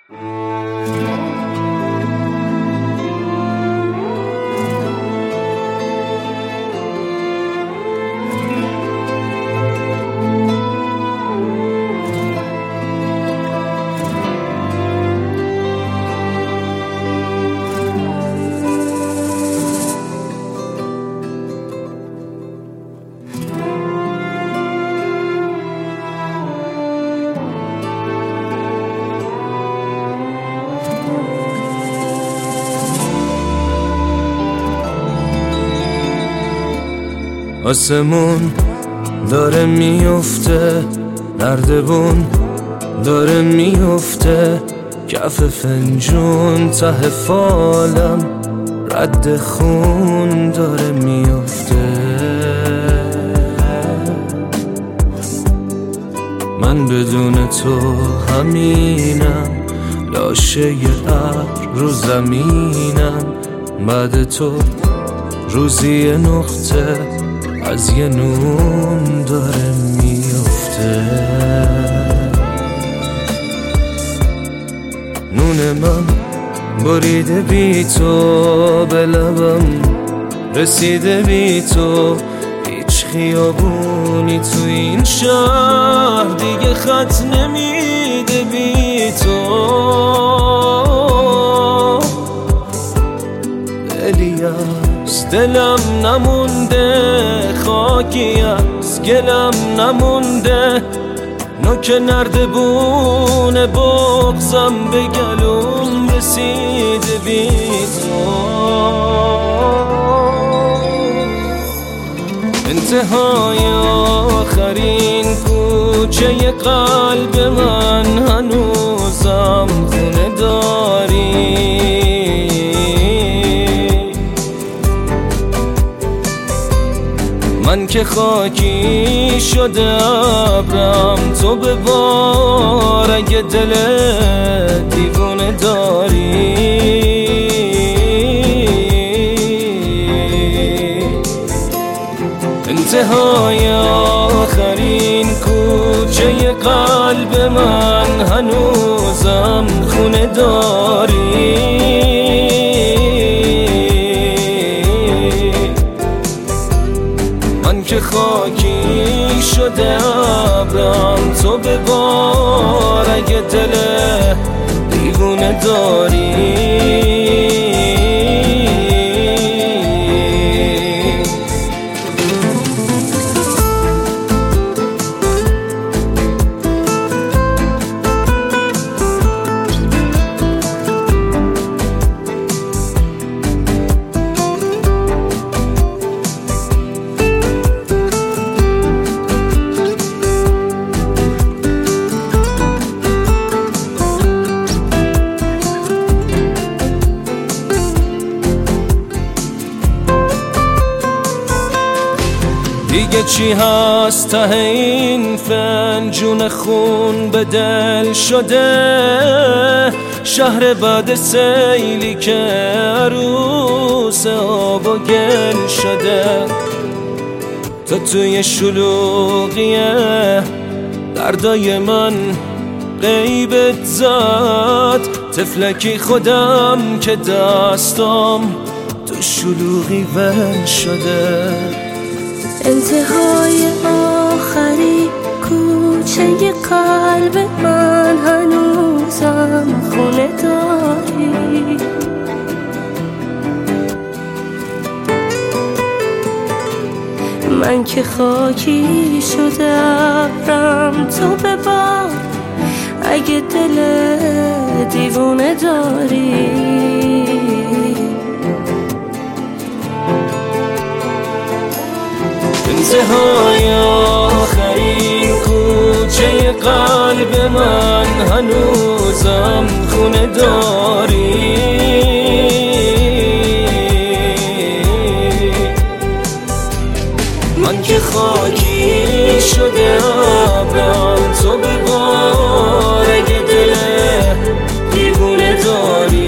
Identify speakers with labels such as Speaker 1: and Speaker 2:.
Speaker 1: آسمون داره میفته، نردبون داره میفته، کف فنجون ته فالم رد خون داره میفته. من بدون تو همینم، لاشه ابر رو زمینم، بعد تو روزی نقطه از یه نون داره میفته. نون من بریده بی تو، به لبم رسیده بی تو، هیچ خیابونی تو این شهر دیگه خط نمیده بی تو. دلم نمونده، خاکی از گلم نمونده، نوک نردبون بغضم به گلوم رسیده بی تو. انتهای آخرین کوچه قلب من هنوزم خونه داری. من که خاکی شده ابرم، تو ببار اگه دل دیوونه داری. انتهای آخرین کوچه قلب من هنوزم خونه داری. که خاکی شده ابرم، تو ببار اگه دل دیوونه داری. دیگه چی هست ته این فنجون خون به دل شده؟ شهر بعد سیلی که عروس آب و گل شده. تو توی شلوغیه دردای من غیبت زد، تفلکی خودم که دستم تو شلوغی ول شده.
Speaker 2: انتهای آخری کوچه قلب من هنوزم خونه داری. من که خاکی شده ابرم، تو ببار اگه دل دیوونه داری.
Speaker 1: انتهای آخرین کوچه قلب من هنوزم خونه داری. من که خاکی شده ابرم، تو ببار اگه دل دیوونه داری.